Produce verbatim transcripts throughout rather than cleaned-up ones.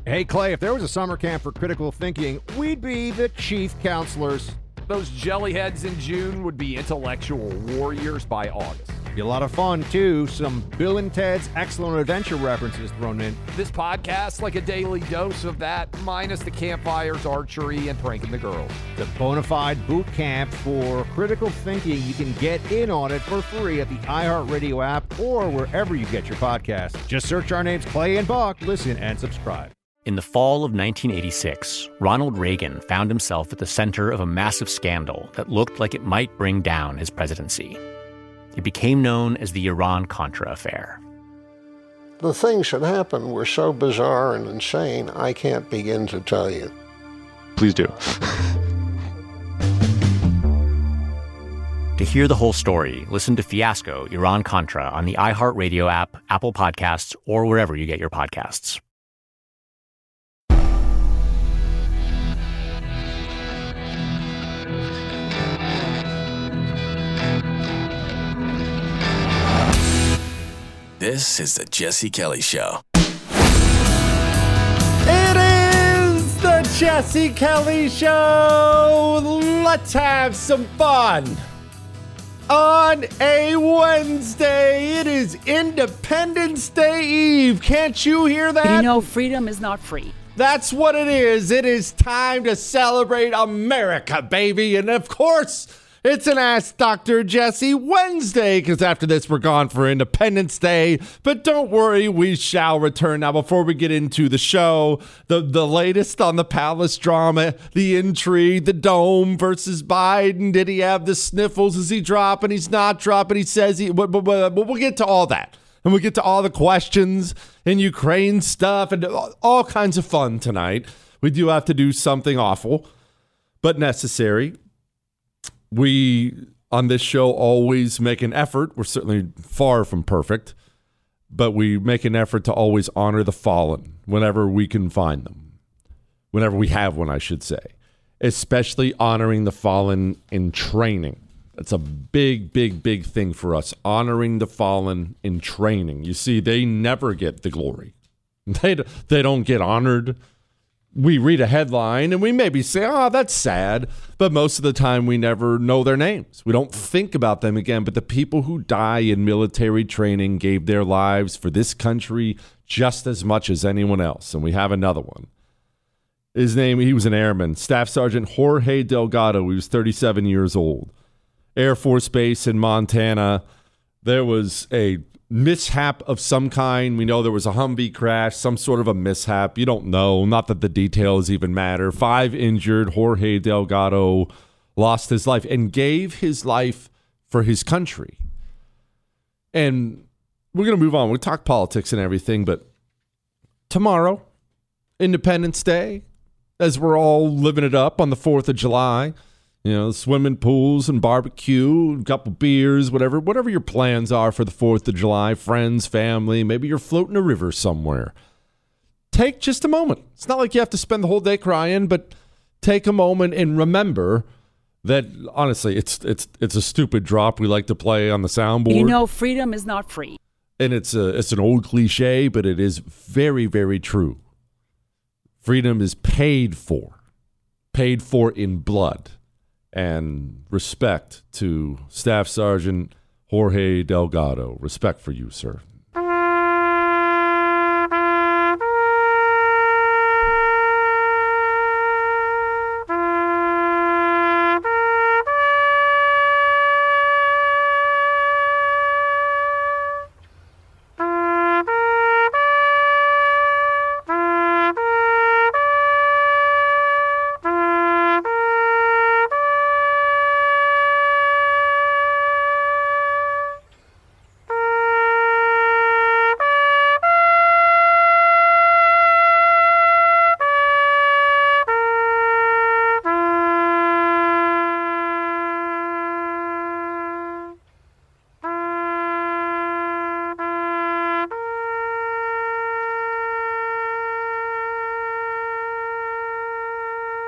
Hey, Clay, if there was a summer camp for critical thinking, we'd be the chief counselors. Those jellyheads in June would be intellectual warriors by August. Be a lot of fun, too. Some Bill and Ted's Excellent Adventure references thrown in. This podcast, like a daily dose of that, minus the campfires, archery, and pranking the girls. The bona fide boot camp for critical thinking. You can get in on it for free at the iHeartRadio app or wherever you get your podcasts. Just search our names, Clay and Buck. Listen and subscribe. In the fall of nineteen eighty-six, Ronald Reagan found himself at the center of a massive scandal that looked like it might bring down his presidency. It became known as the Iran-Contra affair. The things that happened were so bizarre and insane, I can't begin to tell you. Please do. To hear the whole story, listen to Fiasco, Iran-Contra on the iHeartRadio app, Apple Podcasts, or wherever you get your podcasts. This is the Jesse Kelly Show. It is the Jesse Kelly Show. Let's have some fun. On a Wednesday, it is Independence Day Eve. Can't you hear that? You know, freedom is not free. That's what it is. It is time to celebrate America, baby. And of course, it's an Ask Doctor Jesse Wednesday, because after this, we're gone for Independence Day. But don't worry, we shall return. Now, before we get into the show, the, the latest on the palace drama, the intrigue, the Dome versus Biden. Did he have the sniffles? Is he dropping? He's not dropping. He says he... But, but, but we'll get to all that. And we'll get to all the questions and Ukraine stuff and all kinds of fun tonight. We do have to do something awful, but necessary. We, on this show, always make an effort. We're certainly far from perfect, but we make an effort to always honor the fallen whenever we can find them, whenever we have one, I should say, especially honoring the fallen in training. That's a big, big, big thing for us, honoring the fallen in training. You see, they never get the glory. They, they don't get honored. We read a headline and we maybe say, oh, that's sad. But most of the time we never know their names. We don't think about them again. But the people who die in military training gave their lives for this country just as much as anyone else. And we have another one. His name, he was an airman, Staff Sergeant Jorge Delgado. He was thirty-seven years old. Air Force Base in Montana. There was a mishap of some kind. We know there was a Humvee crash, some sort of a mishap. You don't know. Not that the details even matter. Five injured. Jorge Delgado lost his life and gave his life for his country. And we're going to move on. We'll talk politics and everything, but tomorrow, Independence Day, as we're all living it up on the fourth of July, you know, swimming pools and barbecue, a couple beers, whatever, whatever your plans are for the fourth of July, friends, family, maybe you're floating a river somewhere. Take just a moment. It's not like you have to spend the whole day crying, but take a moment and remember that, honestly, it's it's it's a stupid drop we like to play on the soundboard. You know, freedom is not free. And it's a it's an old cliche, but it is very, very true. Freedom is paid for, paid for in blood. And respect to Staff Sergeant Jorge Delgado. Respect for you, sir.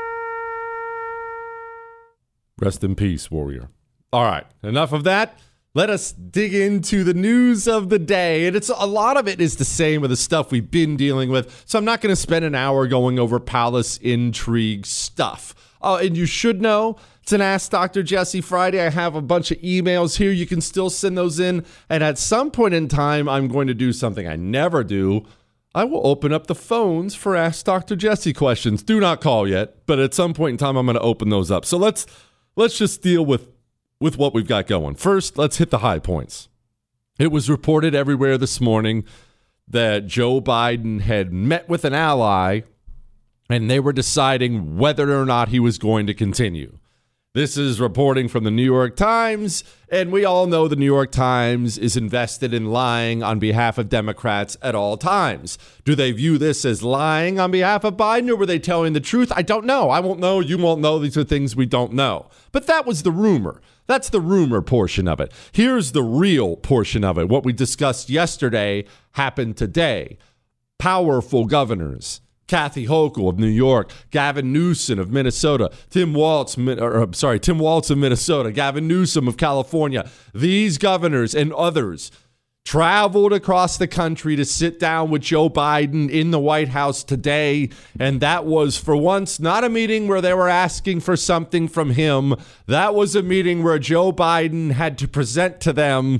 Rest in peace, warrior. All right, enough of that. let us dig into the news of the day. And it's a lot of it is the same with the stuff we've been dealing with. So I'm not going to spend an hour going over palace intrigue stuff. Oh, and you should know, it's an Ask Doctor Jesse Friday. I have a bunch of emails here. You can still send those in. And at some point in time, I'm going to do something I never do. I will open up the phones for Ask Doctor Jesse questions. Do not call yet, but at some point in time, I'm going to open those up. So let's let's just deal with, with what we've got going. First, let's hit the high points. It was reported everywhere this morning that Joe Biden had met with an ally, and they were deciding whether or not he was going to continue. This is reporting from the New York Times, and we all know the New York Times is invested in lying on behalf of Democrats at all times. Do they view this as lying on behalf of Biden, or were they telling the truth? I don't know. I won't know. You won't know. These are things we don't know. But that was the rumor. That's the rumor portion of it. Here's the real portion of it. What we discussed yesterday happened today. Powerful governors. Kathy Hochul of New York, Gavin Newsom of Minnesota, Tim Walz, or, sorry, Tim Walz of Minnesota, Gavin Newsom of California. These governors and others traveled across the country to sit down with Joe Biden in the White House today, and that was, for once, not a meeting where they were asking for something from him. That was a meeting where Joe Biden had to present to them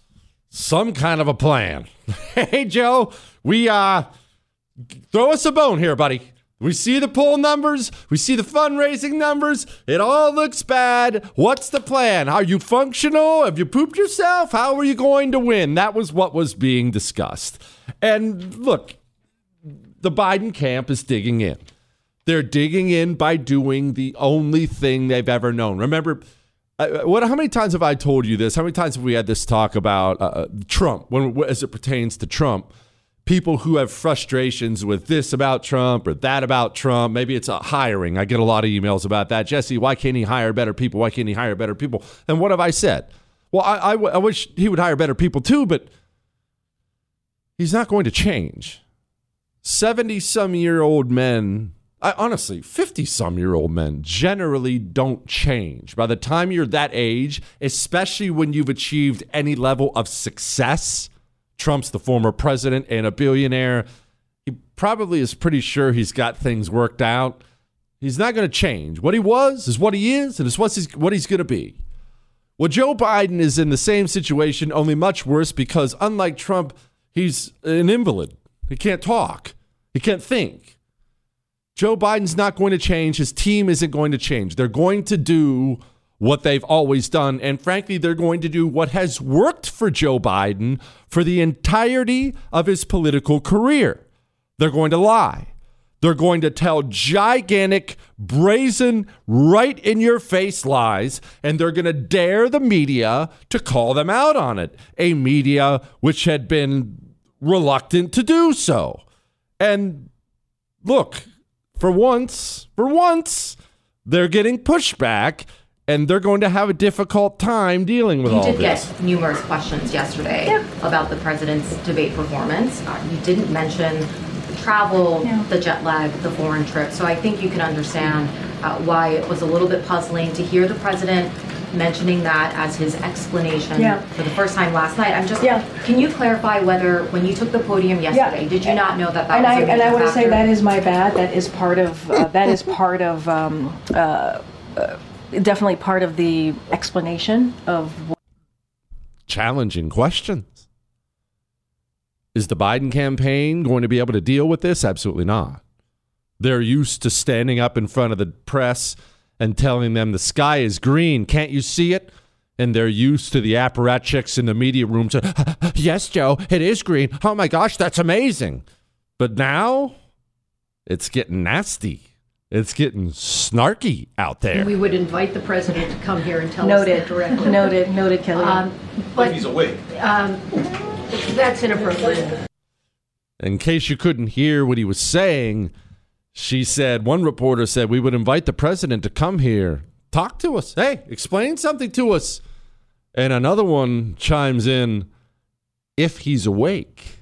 some kind of a plan. Hey, Joe, we, uh... throw us a bone here, buddy. We see the poll numbers. We see the fundraising numbers. It all looks bad. What's the plan? Are you functional? Have you pooped yourself? How are you going to win? That was what was being discussed. And look, the Biden camp is digging in. They're digging in by doing the only thing they've ever known. Remember, uh, what? How many times have I told you this? How many times have we had this talk about uh, Trump when, as it pertains to Trump? People who have frustrations with this about Trump or that about Trump. Maybe it's a hiring. I get a lot of emails about that. Jesse, why can't he hire better people? Why can't he hire better people? And what have I said? Well, I, I, I wish he would hire better people too, but he's not going to change. seventy-some-year-old men, I, honestly, fifty-some-year-old men generally don't change. By the time you're that age, especially when you've achieved any level of success, Trump's the former president and a billionaire. He probably is pretty sure he's got things worked out. He's not going to change. What he was is what he is, and it's what he's, what he's going to be. Well, Joe Biden is in the same situation, only much worse, because unlike Trump, he's an invalid. He can't talk. He can't think. Joe Biden's not going to change. His team isn't going to change. They're going to do what they've always done. And frankly, they're going to do what has worked for Joe Biden for the entirety of his political career. They're going to lie. They're going to tell gigantic, brazen, right in your face lies, and they're going to dare the media to call them out on it. A media which had been reluctant to do so. And look, for once, for once, they're getting pushback. And they're going to have a difficult time dealing with you all this. You did get numerous questions yesterday yeah. about the president's debate performance. Uh, you didn't mention travel, yeah. the jet lag, the foreign trip. So I think you can understand uh, why it was a little bit puzzling to hear the president mentioning that as his explanation yeah. for the first time last night. I'm just, yeah. can you clarify whether when you took the podium yesterday, yeah. did you not know that that and was I, a major And I want to factor? say that is my bad. That is part of, uh, that is part of, um, uh, uh, definitely part of the explanation of what. Challenging questions. Is the Biden campaign going to be able to deal with this? Absolutely not. They're used to standing up in front of the press and telling them the sky is green. Can't you see it? And they're used to the apparatchiks in the media room saying, yes, Joe, it is green. Oh my gosh, that's amazing. But now it's getting nasty. It's getting snarky out there. We would invite the president to come here and tell noted. us that directly. Noted, noted, Kelly. Um, but he's awake. Um, that's inappropriate. In case you couldn't hear what he was saying, she said, one reporter said, we would invite the president to come here, talk to us. Hey, explain something to us. And another one chimes in, if he's awake.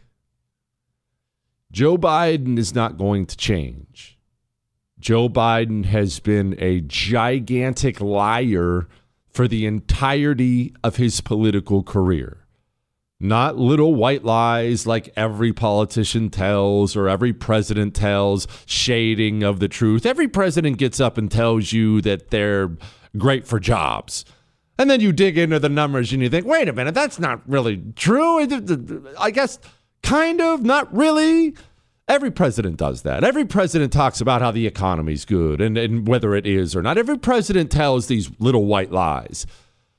Joe Biden is not going to change. Joe Biden has been a gigantic liar for the entirety of his political career. Not little white lies like every politician tells or every president tells, shading of the truth. Every president gets up and tells you that they're great for jobs. And then you dig into the numbers and you think, wait a minute, that's not really true. I guess kind of, not really. Every president does that. Every president talks about how the economy's good and, and whether it is or not. Every president tells these little white lies.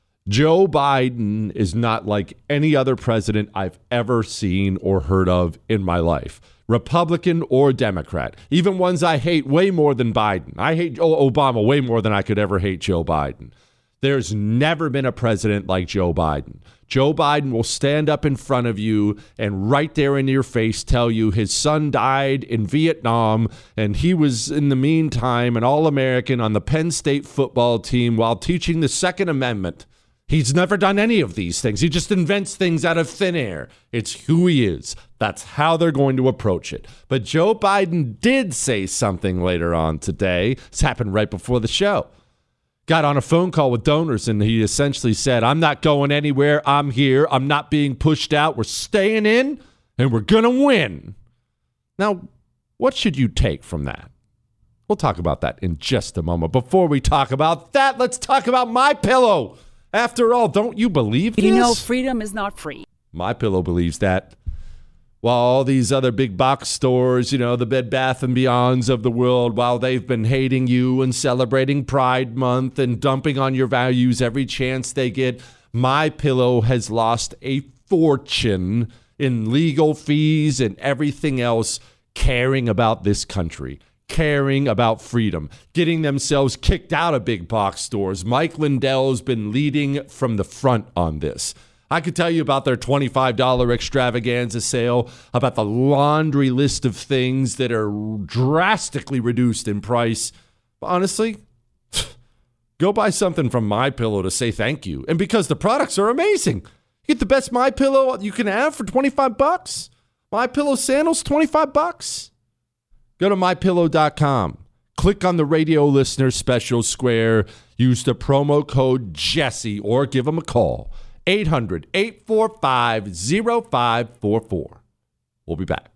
Joe Biden is not like any other president I've ever seen or heard of in my life. Republican or Democrat. Even ones I hate way more than Biden. I hate Obama way more than I could ever hate Joe Biden. There's never been a president like Joe Biden. Joe Biden will stand up in front of you and right there in your face tell you his son died in Vietnam and he was in the meantime an All-American on the Penn State football team while teaching the Second Amendment. He's never done any of these things. He just invents things out of thin air. It's who he is. That's how they're going to approach it. But Joe Biden did say something later on today. This happened right before the show. Got on a phone call with donors, and he essentially said, I'm not going anywhere. I'm here. I'm not being pushed out. We're staying in, and we're going to win. Now, what should you take from that? We'll talk about that in just a moment. Before we talk about that, let's talk about MyPillow. After all, don't you believe this? You know, freedom is not free. MyPillow believes that. While all these other big box stores, you know, the Bed Bath and Beyonds of the world, while they've been hating you and celebrating Pride Month and dumping on your values every chance they get, MyPillow has lost a fortune in legal fees and everything else caring about this country. Caring about freedom, getting themselves kicked out of big box stores. Mike Lindell's been leading from the front on this. I could tell you about their twenty-five dollars extravaganza sale, about the laundry list of things that are drastically reduced in price. But honestly, go buy something from MyPillow to say thank you. And because the products are amazing. You get the best MyPillow you can have for twenty-five bucks. MyPillow sandals, twenty-five bucks. Go to my pillow dot com. Click on the radio listener special square. Use the promo code Jesse or give them a call. eight hundred, eight four five, oh five four four. We'll be back.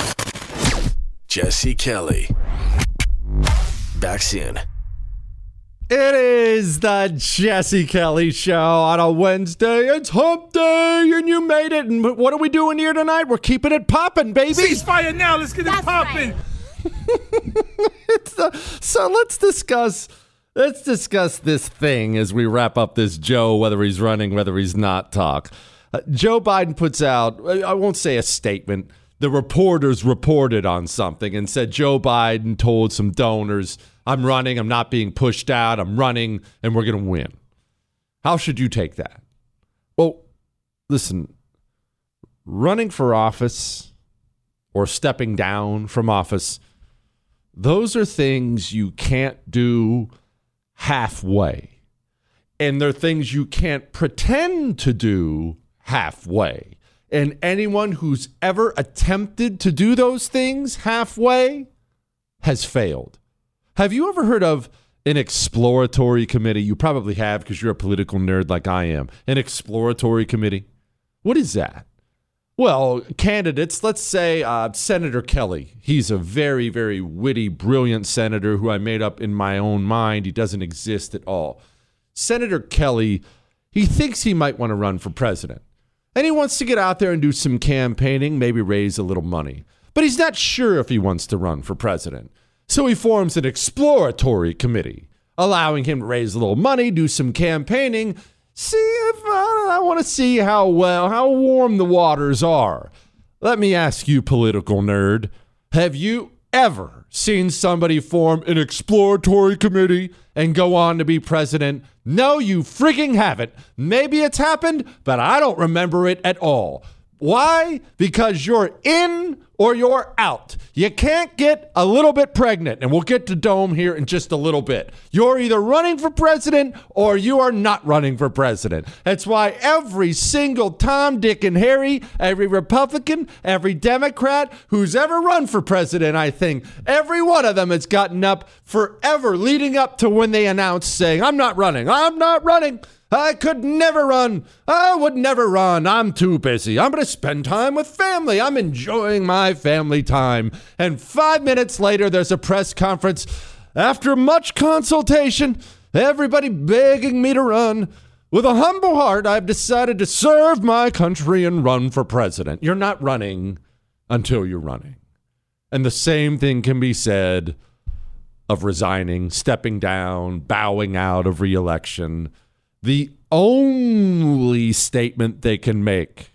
Jesse Kelly. Back soon. It is the Jesse Kelly Show on a Wednesday. It's hump day, and you made it. And what are we doing here tonight? We're keeping it popping, baby. Ceasefire now. Let's get it popping. Right. It's the, so let's discuss let's discuss this thing as we wrap up this Joe, whether he's running, whether he's not talk. Uh, Joe Biden puts out, I won't say a statement, the reporters reported on something and said Joe Biden told some donors, I'm running, I'm not being pushed out, I'm running, and we're going to win. How should you take that? Well, listen, running for office or stepping down from office, those are things you can't do halfway. And they're things you can't pretend to do halfway. And anyone who's ever attempted to do those things halfway has failed. Have you ever heard of an exploratory committee? You probably have because you're a political nerd like I am. An exploratory committee? What is that? Well, candidates, let's say uh, Senator Kelly. He's a very, very witty, brilliant senator who I made up in my own mind. He doesn't exist at all. Senator Kelly, he thinks he might want to run for president. And he wants to get out there and do some campaigning, maybe raise a little money. But he's not sure if he wants to run for president. So he forms an exploratory committee, allowing him to raise a little money, do some campaigning, see if uh, I want to see how well, how warm the waters are. Let me ask you, political nerd, have you ever seen somebody form an exploratory committee and go on to be president? No, you freaking haven't. Maybe it's happened, but I don't remember it at all. Why? Because you're in or you're out. You can't get a little bit pregnant, and we'll get to Dome here in just a little bit. You're either running for president or you are not running for president. That's why every single Tom, Dick, and Harry, every Republican, every Democrat who's ever run for president, I think, every one of them has gotten up forever leading up to when they announced saying, I'm not running, I'm not running. I could never run. I would never run. I'm too busy. I'm going to spend time with family. I'm enjoying my family time. And five minutes later, there's a press conference. After much consultation, everybody begging me to run. With a humble heart, I've decided to serve my country and run for president. You're not running until you're running. And the same thing can be said of resigning, stepping down, bowing out of re-election. The only statement they can make,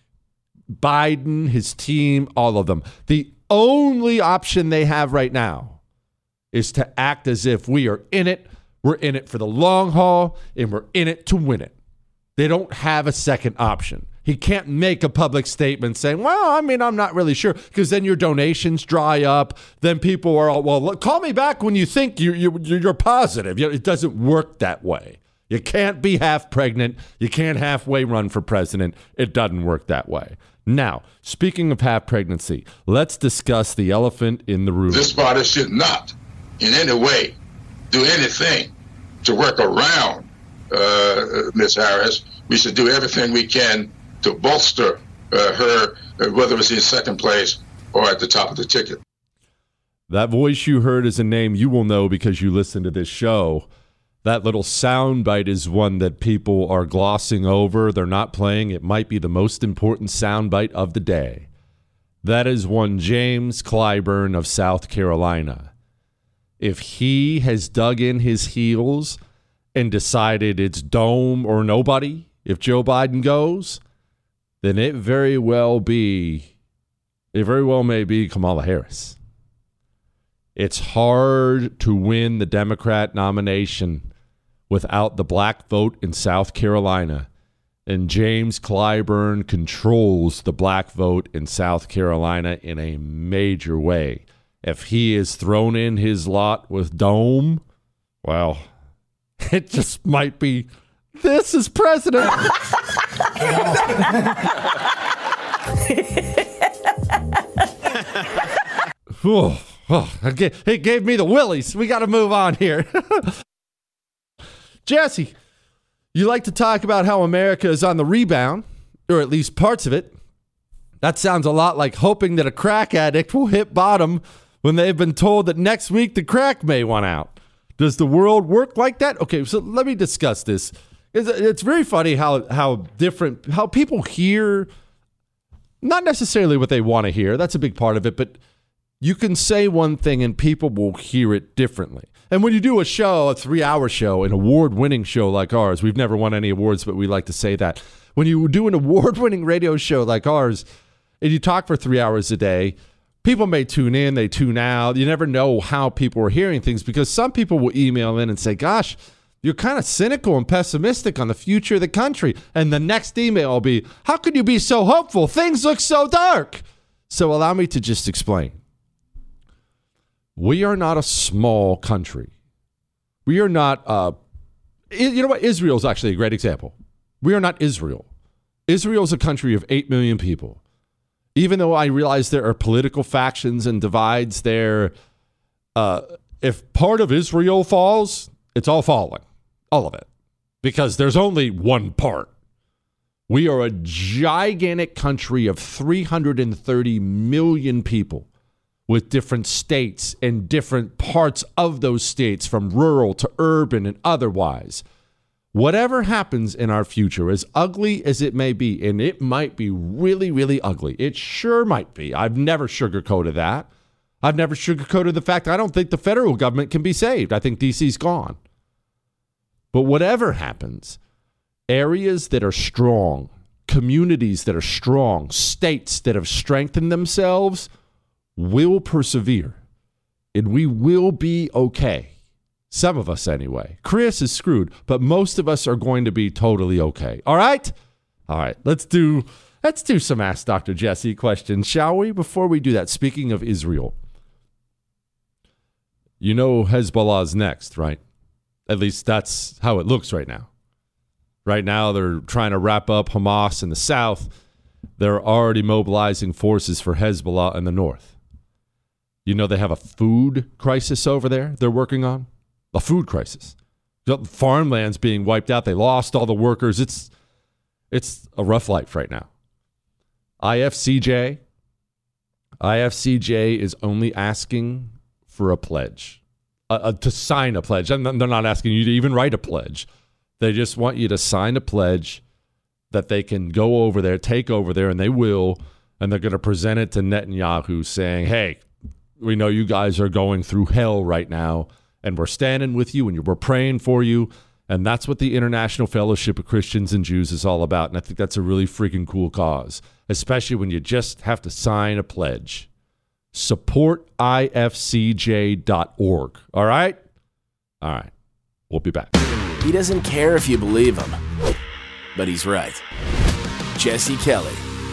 Biden, his team, all of them, the only option they have right now is to act as if we are in it, we're in it for the long haul, and we're in it to win it. They don't have a second option. He can't make a public statement saying, well, I mean, I'm not really sure, because then your donations dry up. Then people are all, well, call me back when you think you, you, you're positive. It doesn't work that way. You can't be half pregnant. You can't halfway run for president. It doesn't work that way. Now, speaking of half pregnancy, let's discuss the elephant in the room. This body should not in any way do anything to work around uh, Miz Harris. We should do everything we can to bolster uh, her, uh, whether it's in second place or at the top of the ticket. That voice you heard is a name you will know because you listen to this show. That little soundbite is one that people are glossing over. They're not playing. It might be the most important soundbite of the day. That is one James Clyburn of South Carolina. If he has dug in his heels and decided it's Dome or nobody, if Joe Biden goes, then it very well be, it very well may be Kamala Harris. It's hard to win the Democrat nomination without the black vote in South Carolina. And James Clyburn controls the black vote in South Carolina in a major way. If he is thrown in his lot with Dome, well, it just might be, this is president. oh, oh, it gave me the willies. We got to move on here. Jesse, you like to talk about how America is on the rebound, or at least parts of it. That sounds a lot like hoping that a crack addict will hit bottom when they've been told that next week the crack may run out. Does the world work like that? Okay, so let me discuss this. It's, it's very funny how, how different, how people hear, not necessarily what they want to hear. That's a big part of it, but you can say one thing and people will hear it differently. And when you do a show, a three-hour show, an award-winning show like ours, we've never won any awards, but we like to say that. When you do an award-winning radio show like ours, and you talk for three hours a day, people may tune in, they tune out. You never know how people are hearing things because some people will email in and say, gosh, you're kind of cynical and pessimistic on the future of the country. And the next email will be, how could you be so hopeful? Things look so dark. So allow me to just explain. We are not a small country. We are not, uh, you know what? Israel is actually a great example. We are not Israel. Israel is a country of eight million people. Even though I realize there are political factions and divides there, uh, if part of Israel falls, it's all falling. All of it. Because there's only one part. We are a gigantic country of three hundred thirty million people, with different states and different parts of those states, from rural to urban and otherwise. Whatever happens in our future, as ugly as it may be, and it might be really, really ugly. It sure might be. I've never sugarcoated that. I've never sugarcoated the fact that I don't think the federal government can be saved. I think D C's gone. But whatever happens, areas that are strong, communities that are strong, states that have strengthened themselves will persevere, and we will be okay. Some of us anyway. Chris is screwed, but most of us are going to be totally okay. All right? All right, let's do Let's do some Ask Doctor Jesse questions, shall we? Before we do that, speaking of Israel, you know Hezbollah's next, right? At least that's how it looks right now. Right now, they're trying to wrap up Hamas in the south. They're already mobilizing forces for Hezbollah in the north. You know they have a food crisis over there they're working on? A food crisis. Farmland's being wiped out. They lost all the workers. It's it's a rough life right now. I F C J, I F C J is only asking for a pledge, uh, uh, to sign a pledge. And they're not asking you to even write a pledge. They just want you to sign a pledge that they can go over there, take over there, and they will, and they're going to present it to Netanyahu saying, hey, we know you guys are going through hell right now, and we're standing with you, and we're praying for you, and that's what the International Fellowship of Christians and Jews is all about, and I think that's a really freaking cool cause, especially when you just have to sign a pledge. support I F C J dot org, all right? All right, we'll be back. He doesn't care if you believe him, but he's right. Jesse Kelly.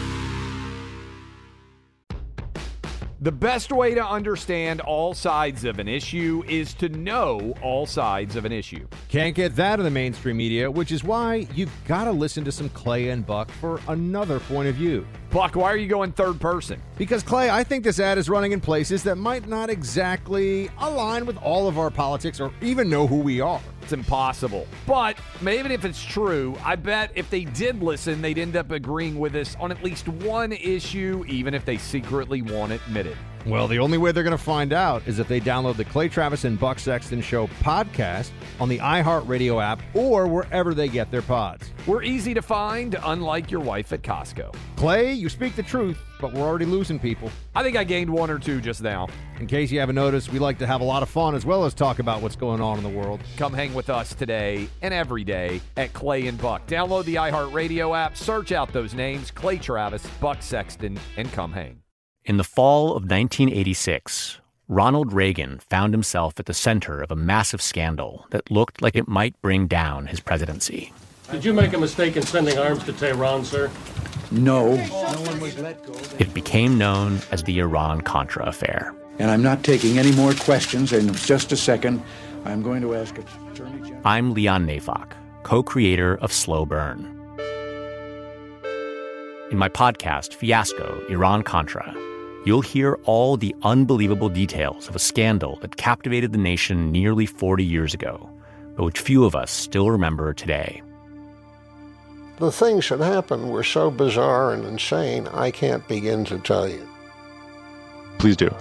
The best way to understand all sides of an issue is to know all sides of an issue. Can't get that in the mainstream media, which is why you've got to listen to some Clay and Buck for another point of view. Buck, why are you going third person? Because, Clay, I think this ad is running in places that might not exactly align with all of our politics or even know who we are. It's impossible. But even if it's true, I bet if they did listen, they'd end up agreeing with us on at least one issue, even if they secretly won't admit it. Well, the only way they're going to find out is if they download the Clay Travis and Buck Sexton Show podcast on the iHeartRadio app or wherever they get their pods. We're easy to find, unlike your wife at Costco. Clay, you speak the truth, but we're already losing people. I think I gained one or two just now. In case you haven't noticed, we like to have a lot of fun as well as talk about what's going on in the world. Come hang with us today and every day at Clay and Buck. Download the iHeartRadio app, search out those names, Clay Travis, Buck Sexton, and come hang. In the fall of nineteen eighty-six, Ronald Reagan found himself at the center of a massive scandal that looked like it might bring down his presidency. Did you make a mistake in sending arms to Tehran, sir? No. No one was let go. It became known as the Iran-Contra affair. And I'm not taking any more questions. In just a second, I'm going to ask Attorney General. I'm Leon Neyfakh, co-creator of Slow Burn. In my podcast, Fiasco, Iran-Contra, you'll hear all the unbelievable details of a scandal that captivated the nation nearly forty years ago, but which few of us still remember today. The things that happened were so bizarre and insane, I can't begin to tell you. Please do.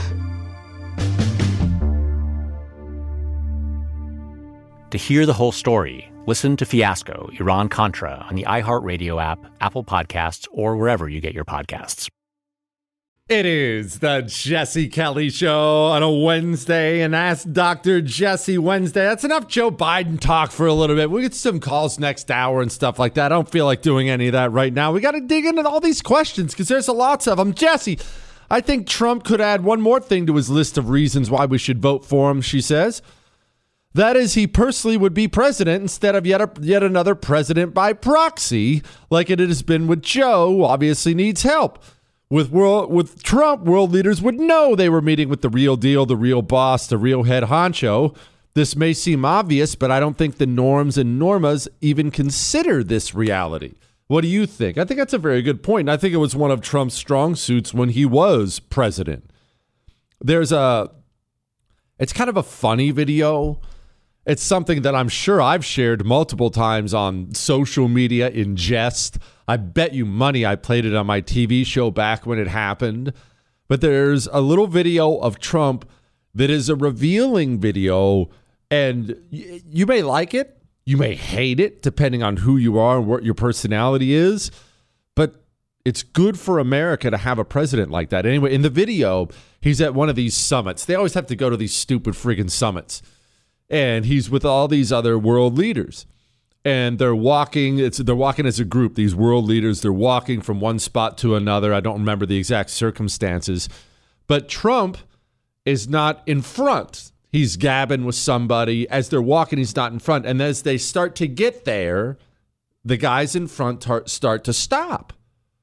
To hear the whole story, listen to Fiasco, Iran-Contra on the iHeartRadio app, Apple Podcasts, or wherever you get your podcasts. It is the Jesse Kelly Show on a Wednesday, and Ask Doctor Jesse Wednesday. That's enough Joe Biden talk for a little bit. We'll get some calls next hour and stuff like that. I don't feel like doing any of that right now. We got to dig into all these questions because there's a lots of them. Jesse, I think Trump could add one more thing to his list of reasons why we should vote for him, she says. That is, he personally would be president instead of yet a, yet another president by proxy, like it has been with Joe, who obviously needs help. With world, with Trump, world leaders would know they were meeting with the real deal, the real boss, the real head honcho. This may seem obvious, but I don't think the norms and normas even consider this reality. What do you think? I think that's a very good point. And I think it was one of Trump's strong suits when he was president. There's a, it's kind of a funny video. It's something that I'm sure I've shared multiple times on social media in jest. I bet you money I played it on my T V show back when it happened. But there's a little video of Trump that is a revealing video, and y- you may like it. You may hate it, depending on who you are and what your personality is. But it's good for America to have a president like that. Anyway, in the video, he's at one of these summits. They always have to go to these stupid friggin' summits. And he's with all these other world leaders. And they're walking, it's they're walking as a group, these world leaders. They're walking from one spot to another. I don't remember the exact circumstances. But Trump is not in front. He's gabbing with somebody. As they're walking, he's not in front. And as they start to get there, the guys in front tar- start to stop.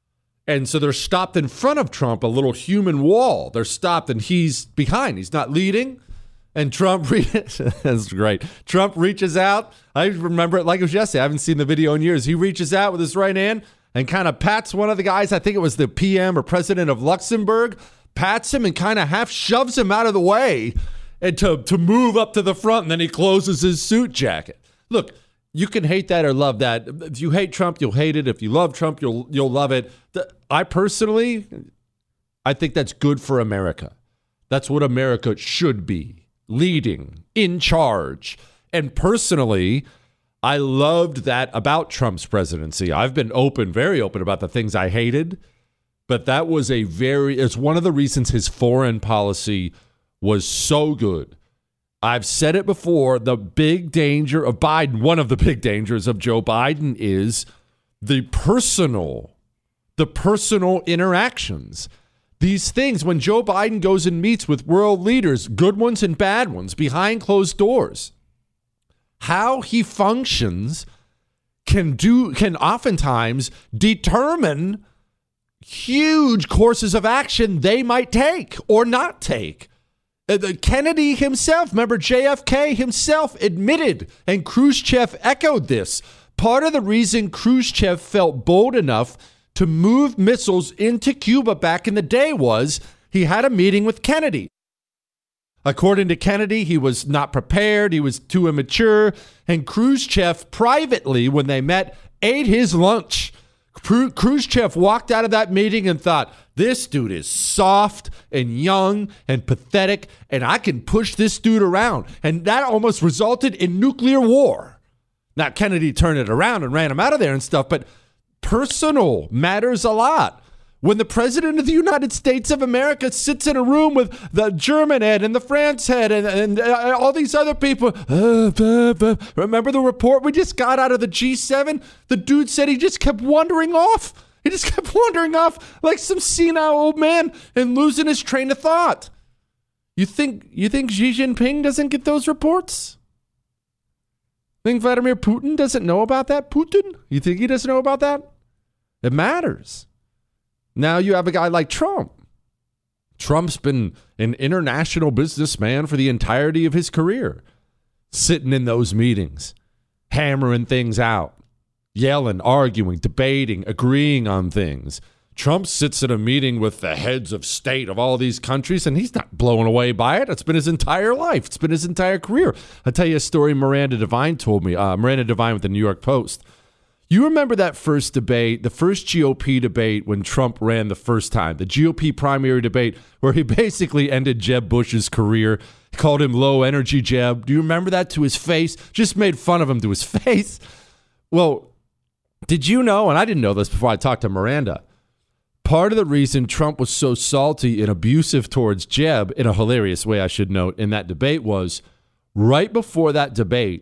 And so they're stopped in front of Trump, a little human wall. They're stopped and he's behind. He's not leading. And Trump, re- that's great. Trump reaches out. I remember it like it was yesterday. I haven't seen the video in years. He reaches out with his right hand and kind of pats one of the guys. I think it was the P M or president of Luxembourg. Pats him and kind of half shoves him out of the way and to, to move up to the front. And then he closes his suit jacket. Look, you can hate that or love that. If you hate Trump, you'll hate it. If you love Trump, you'll you'll love it. I personally, I think that's good for America. That's what America should be. Leading, in charge. And personally, I loved that about Trump's presidency. I've been open, very open about the things I hated, but that was a very, it's one of the reasons his foreign policy was so good. I've said it before, the big danger of Biden, one of the big dangers of Joe Biden is the personal, the personal interactions. These things, when Joe Biden goes and meets with world leaders, good ones and bad ones, behind closed doors, how he functions can do can oftentimes determine huge courses of action they might take or not take. Uh, Kennedy himself, remember J F K himself admitted, and Khrushchev echoed this. Part of the reason Khrushchev felt bold enough to move missiles into Cuba back in the day was he had a meeting with Kennedy. According to Kennedy, he was not prepared, he was too immature, and Khrushchev privately, when they met, ate his lunch. Khrushchev walked out of that meeting and thought, this dude is soft and young and pathetic, and I can push this dude around. And that almost resulted in nuclear war. Now, Kennedy turned it around and ran him out of there and stuff, but personal matters a lot. When the president of the United States of America sits in a room with the German head and the France head and, and uh, all these other people, uh, uh, uh, remember the report we just got out of the G seven? The dude said he just kept wandering off. He just kept wandering off like some senile old man and losing his train of thought. You think you think Xi Jinping doesn't get those reports? Think Vladimir Putin doesn't know about that? Putin? You think he doesn't know about that? It matters. Now you have a guy like Trump. Trump's been an international businessman for the entirety of his career, sitting in those meetings, hammering things out, yelling, arguing, debating, agreeing on things. Trump sits in a meeting with the heads of state of all these countries, and he's not blown away by it. It's been his entire life. It's been his entire career. I'll tell you a story Miranda Devine told me. Uh, Miranda Devine with the New York Post. You remember that first debate, the first G O P debate when Trump ran the first time, the G O P primary debate where he basically ended Jeb Bush's career, called him low energy Jeb. Do you remember that to his face? Just made fun of him to his face. Well, did you know, and I didn't know this before I talked to Miranda, part of the reason Trump was so salty and abusive towards Jeb, in a hilarious way I should note, in that debate was right before that debate,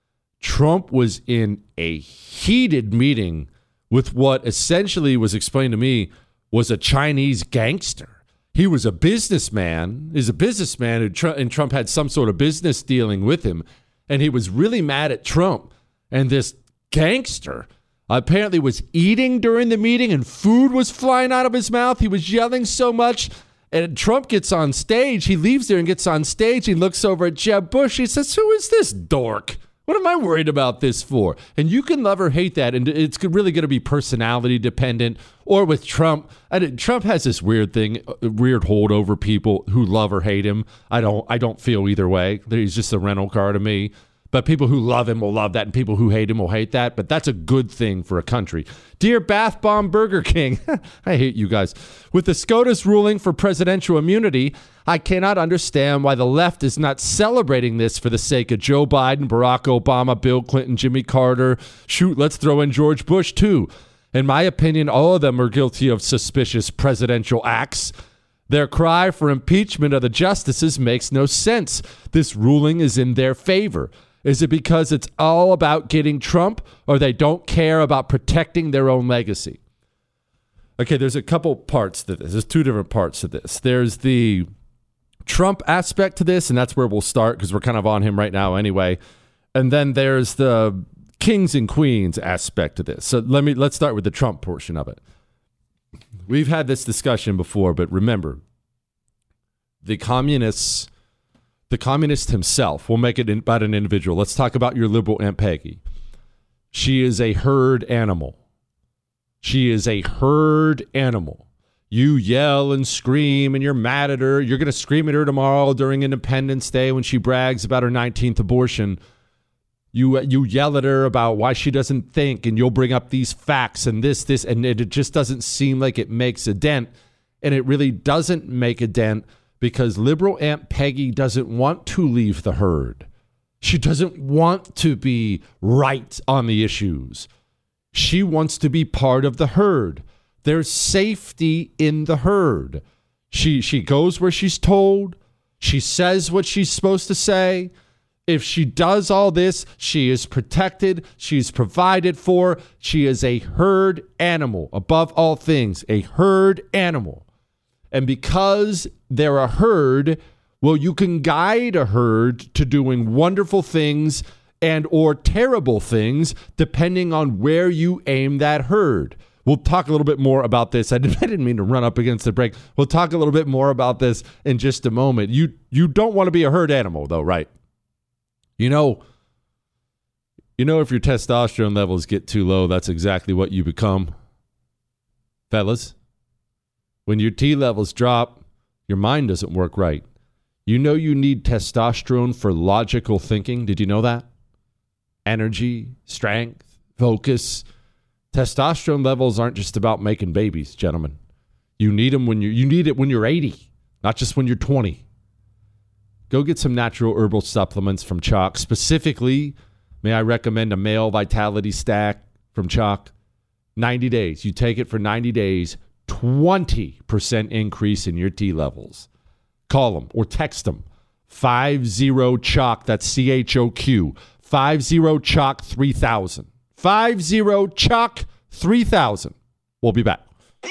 Trump was in a heated meeting with what essentially was explained to me was a Chinese gangster. He was a businessman. He's a businessman who Trump, and Trump had some sort of business dealing with him. And he was really mad at Trump. And this gangster apparently was eating during the meeting and food was flying out of his mouth. He was yelling so much. And Trump gets on stage. He leaves there and gets on stage. He looks over at Jeb Bush. He says, who is this dork? What am I worried about this for? And you can love or hate that, and it's really going to be personality dependent. Or with Trump, I did, Trump has this weird thing, weird hold over people who love or hate him. I don't, I don't feel either way. He's just a rental car to me. But people who love him will love that, and people who hate him will hate that. But that's a good thing for a country. Dear Bath Bomb Burger King, I hate you guys. With the SCOTUS ruling for presidential immunity, I cannot understand why the left is not celebrating this for the sake of Joe Biden, Barack Obama, Bill Clinton, Jimmy Carter. Shoot, let's throw in George Bush, too. In my opinion, all of them are guilty of suspicious presidential acts. Their cry for impeachment of the justices makes no sense. This ruling is in their favor. Is it because it's all about getting Trump, or they don't care about protecting their own legacy? Okay, there's a couple parts to this. There's two different parts to this. There's the Trump aspect to this, and that's where we'll start because we're kind of on him right now anyway. And then there's the kings and queens aspect to this. So let me let's start with the Trump portion of it. we've had this discussion before, but remember, the communists, the communist himself, we'll make it about an individual. Let's talk about your liberal Aunt Peggy. She is a herd animal. She is a herd animal. You yell and scream and you're mad at her. You're going to scream at her tomorrow during Independence Day when she brags about her nineteenth abortion. You you yell at her about why she doesn't think, and you'll bring up these facts and this, this, and it, it just doesn't seem like it makes a dent. And it really doesn't make a dent because liberal Aunt Peggy doesn't want to leave the herd. She doesn't want to be right on the issues. She wants to be part of the herd. There's safety in the herd. She she goes where she's told. She says what she's supposed to say. If she does all this, she is protected. She's provided for. She is a herd animal. Above all things, a herd animal. And because they're a herd, well, you can guide a herd to doing wonderful things and or terrible things depending on where you aim that herd. We'll talk a little bit more about this. I didn't, I didn't mean to run up against the break. We'll talk a little bit more about this in just a moment. You you don't want to be a herd animal, though, right? You know, you know, if your testosterone levels get too low, that's exactly what you become. Fellas, when your T levels drop, your mind doesn't work right. You know you need testosterone for logical thinking. Did you know that? Energy, strength, focus. Testosterone levels aren't just about making babies, gentlemen. You need them when you you need it when you're eighty, not just when you're twenty. Go get some natural herbal supplements from Chalk. Specifically, may I recommend a male vitality stack from Chalk? ninety days. You take it for ninety days, twenty percent increase in your T levels. Call them or text them. five zero chalk, that's C H O Q. five zero chalk three thousand. five zero chalk three thousand. We'll be back.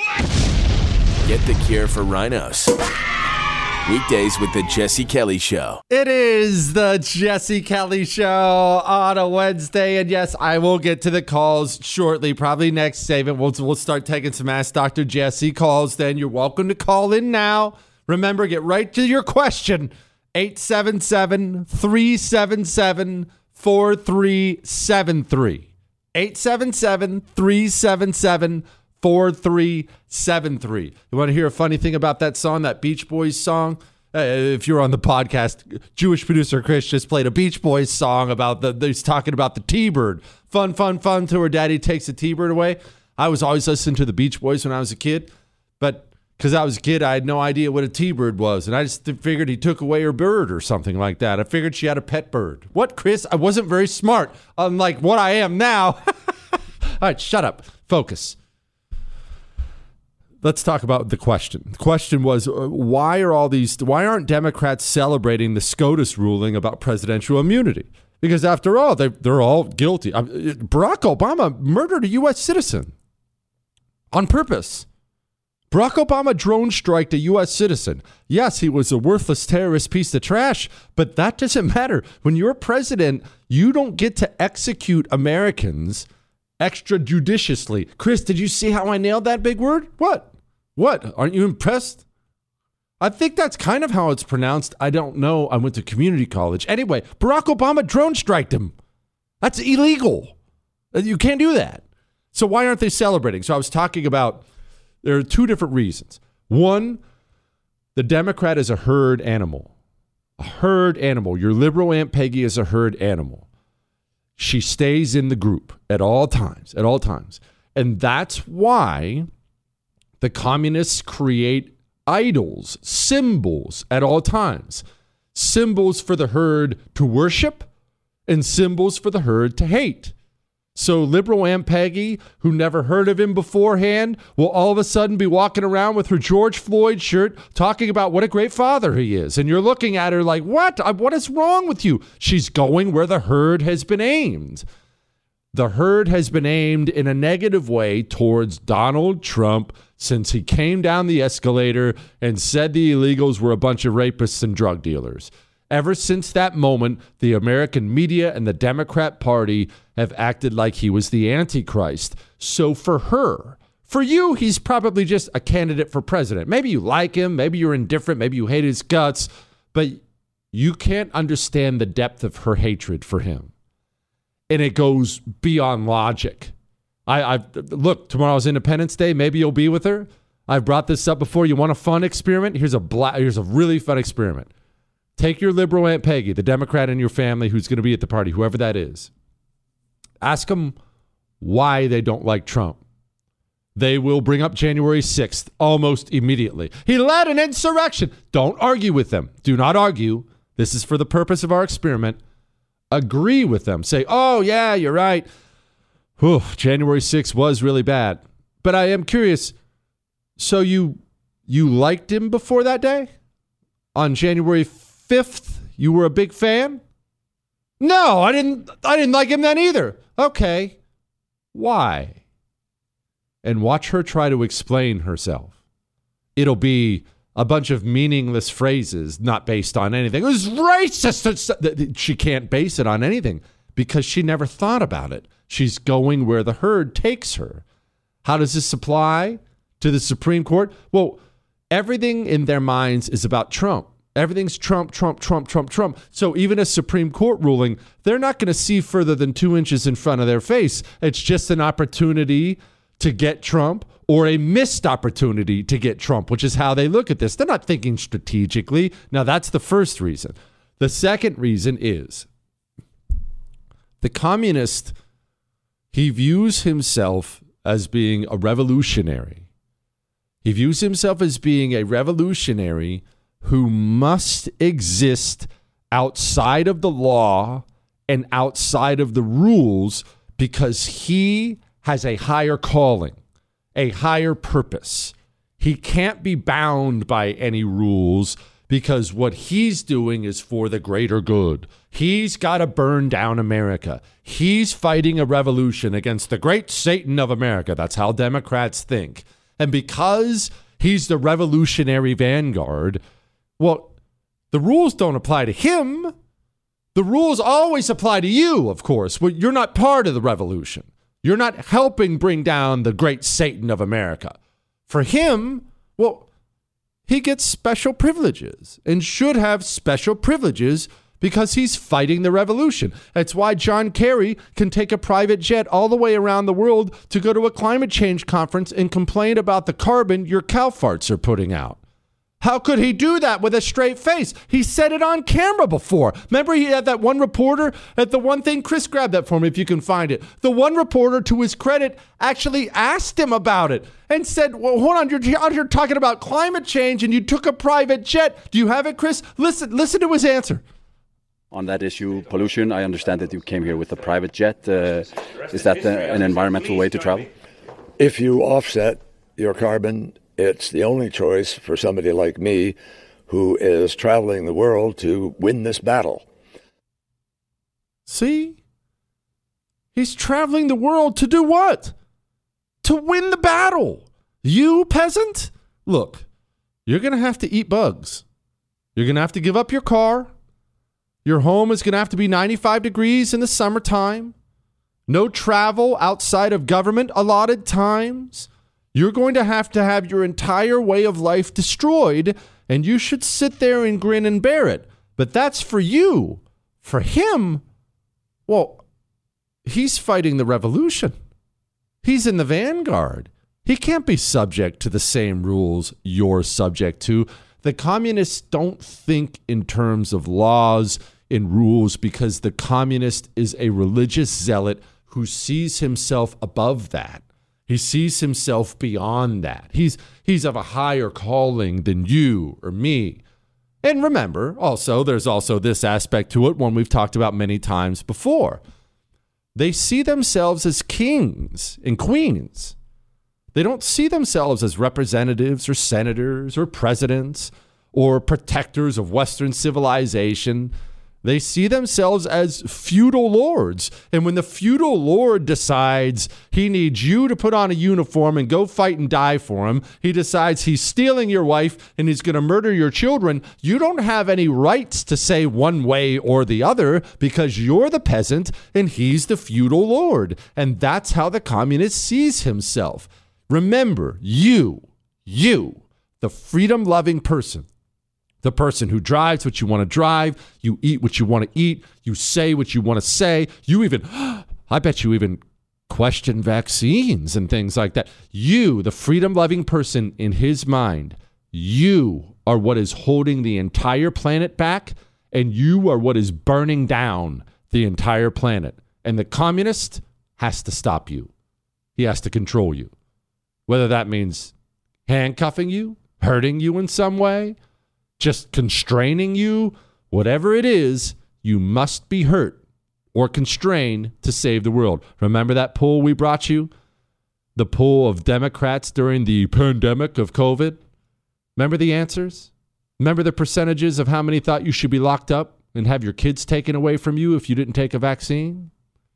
Get the cure for rhinos. Weekdays with the Jesse Kelly Show. It is the Jesse Kelly Show on a Wednesday. And yes, I will get to the calls shortly, probably next segment. We'll, we'll start taking some Ask Doctor Jesse calls then. You're welcome to call in now. Remember, get right to your question. eight seven seven, three seven seven, four three seven three. eight seven seven, three seven seven, four three seven three. You want to hear a funny thing about that song, that Beach Boys song? Uh, if you're on the podcast, Jewish producer Chris just played a Beach Boys song about the, he's talking about the T-Bird. Fun, fun, fun till her daddy takes the T-Bird away. I was always listening to the Beach Boys when I was a kid, but because I was a kid, I had no idea what a T-Bird was, and I just figured he took away her bird or something like that. I figured she had a pet bird. What, Chris? I wasn't very smart, unlike what I am now. All right, shut up. Focus. Let's talk about the question. The question was, uh, why are all these, why aren't Democrats celebrating the SCOTUS ruling about presidential immunity? Because after all, they, they're all guilty. I mean, Barack Obama murdered a U S citizen on purpose. Barack Obama drone striked a U S citizen. Yes, he was a worthless terrorist piece of trash, but that doesn't matter. When you're president, you don't get to execute Americans extrajudiciously. Chris, did you see how I nailed that big word? What? What? Aren't you impressed? I think that's kind of how it's pronounced. I don't know. I went to community college. Anyway, Barack Obama drone striked him. That's illegal. You can't do that. So why aren't they celebrating? So I was talking about there are two different reasons. One, the Democrat is a herd animal. A herd animal. Your liberal Aunt Peggy is a herd animal. She stays in the group at all times, at all times. And that's why the communists create idols, symbols at all times. Symbols for the herd to worship and symbols for the herd to hate. So liberal Aunt Peggy, who never heard of him beforehand, will all of a sudden be walking around with her George Floyd shirt talking about what a great father he is. And you're looking at her like, what? What is wrong with you? She's going where the herd has been aimed. The herd has been aimed in a negative way towards Donald Trump since he came down the escalator and said the illegals were a bunch of rapists and drug dealers. Ever since that moment, the American media and the Democrat Party have acted like he was the Antichrist. So for her, For you, he's probably just a candidate for president. Maybe you like him, maybe you're indifferent, maybe you hate his guts, but you can't understand the depth of her hatred for him. And it goes beyond logic. I, I've look, tomorrow's Independence Day. Maybe you'll be with her. I've brought this up before. You want a fun experiment? Here's a bla- here's a really fun experiment. Take your liberal Aunt Peggy, the Democrat in your family who's going to be at the party, whoever that is. Ask them why they don't like Trump. They will bring up January sixth almost immediately. He led an insurrection. Don't argue with them. Do not argue. This is for the purpose of our experiment. Agree with them. Say, oh, yeah, you're right. Whew, January sixth was really bad. But I am curious. So you you liked him before that day? On January fifth, you were a big fan? No, I didn't I didn't like him then either. Okay. Why? And watch her try to explain herself. It'll be a bunch of meaningless phrases not based on anything. It was racist. She can't base it on anything because she never thought about it. She's going where the herd takes her. How does this apply to the Supreme Court? Well, everything in their minds is about Trump. Everything's Trump, Trump, Trump, Trump, Trump. So even a Supreme Court ruling, they're not going to see further than two inches in front of their face. It's just an opportunity to get Trump or a missed opportunity to get Trump, which is how they look at this. They're not thinking strategically. Now, that's the first reason. The second reason is the communist, he views himself as being a revolutionary. He views himself as being a revolutionary who must exist outside of the law and outside of the rules because he has a higher calling, a higher purpose. He can't be bound by any rules because what he's doing is for the greater good. He's got to burn down America. He's fighting a revolution against the great Satan of America. That's how Democrats think. And because he's the revolutionary vanguard, well, the rules don't apply to him. The rules always apply to you, of course. Well, you're not part of the revolution. You're not helping bring down the great Satan of America. For him, well, he gets special privileges and should have special privileges because he's fighting the revolution. That's why John Kerry can take a private jet all the way around the world to go to a climate change conference and complain about the carbon your cow farts are putting out. How could he do that with a straight face? He said it on camera before. Remember he had that one reporter at the one thing, Chris, grab that for me if you can find it. The one reporter, to his credit, actually asked him about it and said, well, hold on, you're out here talking about climate change and you took a private jet. Do you have it, Chris? Listen, listen to his answer. On that issue, pollution, I understand that you came here with a private jet. Uh, is that uh, an environmental way to travel? If you offset your carbon, it's the only choice for somebody like me who is traveling the world to win this battle. See? He's traveling the world to do what? To win the battle. You, peasant? Look, you're going to have to eat bugs. You're going to have to give up your car. Your home is going to have to be ninety-five degrees in the summertime. No travel outside of government allotted times. You're going to have to have your entire way of life destroyed, and you should sit there and grin and bear it. But that's for you. For him, well, he's fighting the revolution. He's in the vanguard. He can't be subject to the same rules you're subject to. The communists don't think in terms of laws and rules because the communist is a religious zealot who sees himself above that. He sees himself beyond that. He's he's of a higher calling than you or me. And remember, also, there's also this aspect to it, one we've talked about many times before. They see themselves as kings and queens. They don't see themselves as representatives or senators or presidents or protectors of Western civilization. They see themselves as feudal lords. And when the feudal lord decides he needs you to put on a uniform and go fight and die for him, he decides he's stealing your wife and he's going to murder your children, you don't have any rights to say one way or the other because you're the peasant and he's the feudal lord. And that's how the communist sees himself. Remember, you, you, the freedom-loving person, the person who drives what you want to drive, you eat what you want to eat, you say what you want to say, you even, I bet you even question vaccines and things like that. You, the freedom-loving person in his mind, you are what is holding the entire planet back, and you are what is burning down the entire planet. And the communist has to stop you. He has to control you. Whether that means handcuffing you, hurting you in some way, just constraining you, whatever it is, you must be hurt or constrained to save the world. Remember that poll we brought you? The poll of Democrats during the pandemic of COVID? Remember the answers? Remember the percentages of how many thought you should be locked up and have your kids taken away from you if you didn't take a vaccine?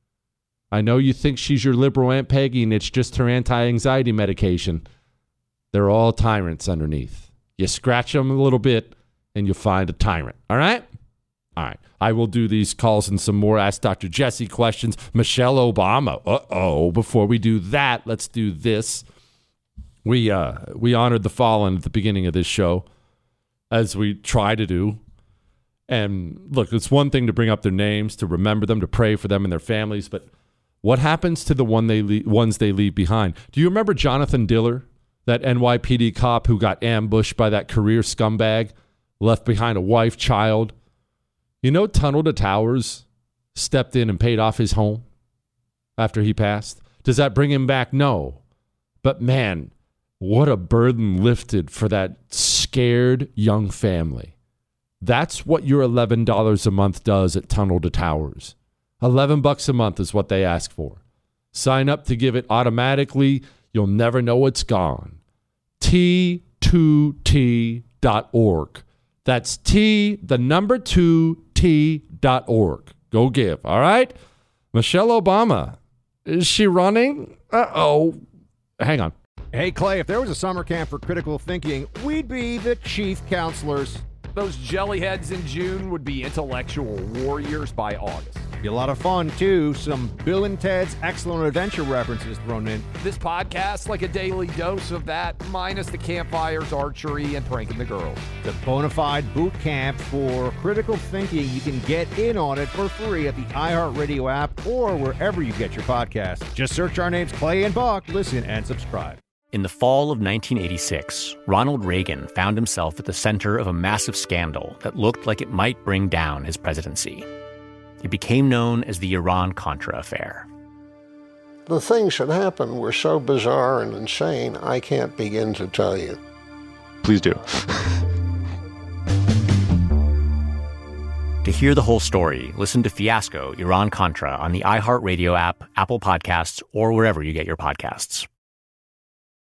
I know you think she's your liberal Aunt Peggy and it's just her anti-anxiety medication. They're all tyrants underneath. You scratch them a little bit and you'll find a tyrant. All right? All right. I will do these calls and some more Ask Doctor Jesse questions. Michelle Obama. Uh-oh. Before we do that, let's do this. We uh, we honored the fallen at the beginning of this show, as we try to do. And look, it's one thing to bring up their names, to remember them, to pray for them and their families, but what happens to the one they le- ones they leave behind? Do you remember Jonathan Diller, that N Y P D cop who got ambushed by that career scumbag, left behind a wife, child? You know, Tunnel to Towers stepped in and paid off his home after he passed. Does that bring him back? No. But man, what a burden lifted for that scared young family. That's what your eleven dollars a month does at Tunnel to Towers. eleven bucks a month is what they ask for. Sign up to give it automatically. You'll never know it's gone. T two T dot org. That's T, the number two, T dot org. Go give, all right? Michelle Obama, is she running? Uh-oh. Hang on. Hey, Clay, if there was a summer camp for critical thinking, we'd be the chief counselors. Those jellyheads in June would be intellectual warriors by August. Be a lot of fun, too. Some Bill and Ted's Excellent Adventure references thrown in. This podcast, like a daily dose of that, minus the campfires, archery, and pranking the girls. The bona fide boot camp for critical thinking. You can get in on it for free at the iHeartRadio app or wherever you get your podcasts. Just search our names, Clay and Buck. Listen and subscribe. In the fall of nineteen eighty-six, Ronald Reagan found himself at the center of a massive scandal that looked like it might bring down his presidency. It became known as the Iran-Contra affair. The things that happened were so bizarre and insane, I can't begin to tell you. Please do. To hear the whole story, listen to Fiasco, Iran-Contra on the iHeartRadio app, Apple Podcasts, or wherever you get your podcasts.